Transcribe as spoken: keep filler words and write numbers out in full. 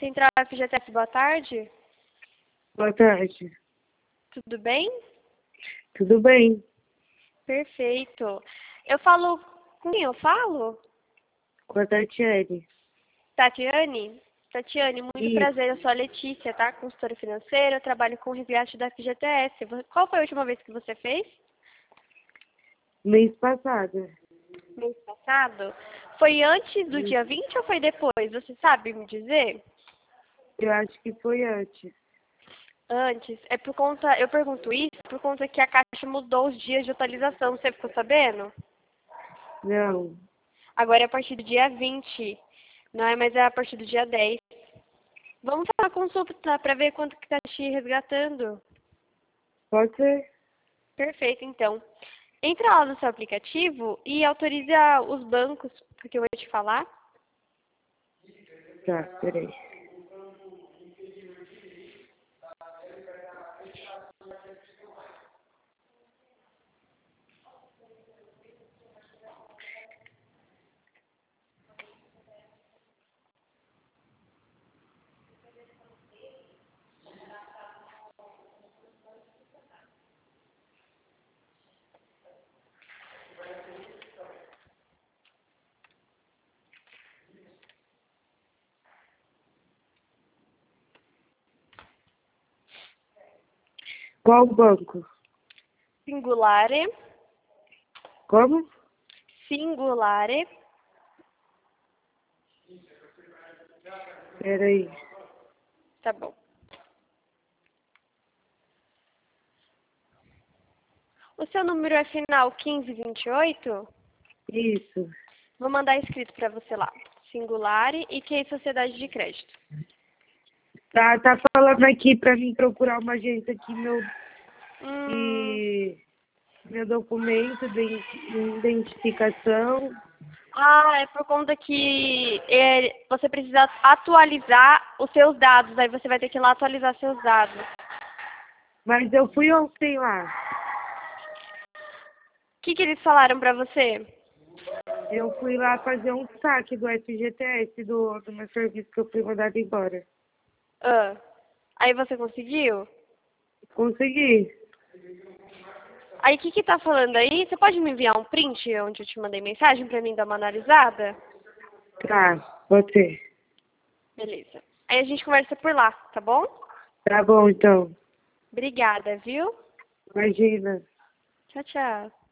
Central F G T S, boa tarde. Boa tarde. Tudo bem? Tudo bem? Perfeito. Eu falo... Com quem eu falo? Com a Tatiane. Tatiane? Tatiane, muito Isso. prazer. Eu sou a Letícia, tá? Consultora financeira. Eu trabalho com o resgate da F G T S. Qual foi a última vez que você fez? Mês passado. Mês passado? Foi antes do Isso. dia vinte ou foi depois? Você sabe me dizer? Eu acho que foi antes. Antes. É por conta... Eu pergunto isso por conta que a Caixa mudou os dias de atualização. Você ficou sabendo? Não. Agora é a partir do dia vinte. Não é mais a partir do dia dez. Vamos fazer uma consulta para ver quanto que tá te resgatando. Pode ser? Perfeito, então. Entra lá no seu aplicativo e autoriza os bancos, porque eu vou te falar. Tá, peraí. Qual banco? Singulare. Como? Singulare. Peraí. Tá bom. O seu número é final quinze vinte e oito? Isso. Vou mandar escrito para você lá. Singulare e que é Sociedade de Crédito. Tá, tá falando aqui pra mim procurar uma agência aqui, meu... Hum, E... Meu documento de identificação. ah, é por conta que é, você precisa atualizar os seus dados. Aí você vai ter que ir lá atualizar seus dados. Mas eu fui ontem lá. O que, que eles falaram pra você? Eu fui lá fazer um saque do F G T S do, do meu serviço que eu fui mandado embora. Ah, aí você conseguiu? Consegui. Aí o que que tá falando aí? Você pode me enviar um print onde eu te mandei mensagem pra mim dar uma analisada? Tá, pode ser. Beleza. Aí a gente conversa por lá, tá bom? Tá bom, então. Obrigada, viu? Imagina. Tchau, tchau.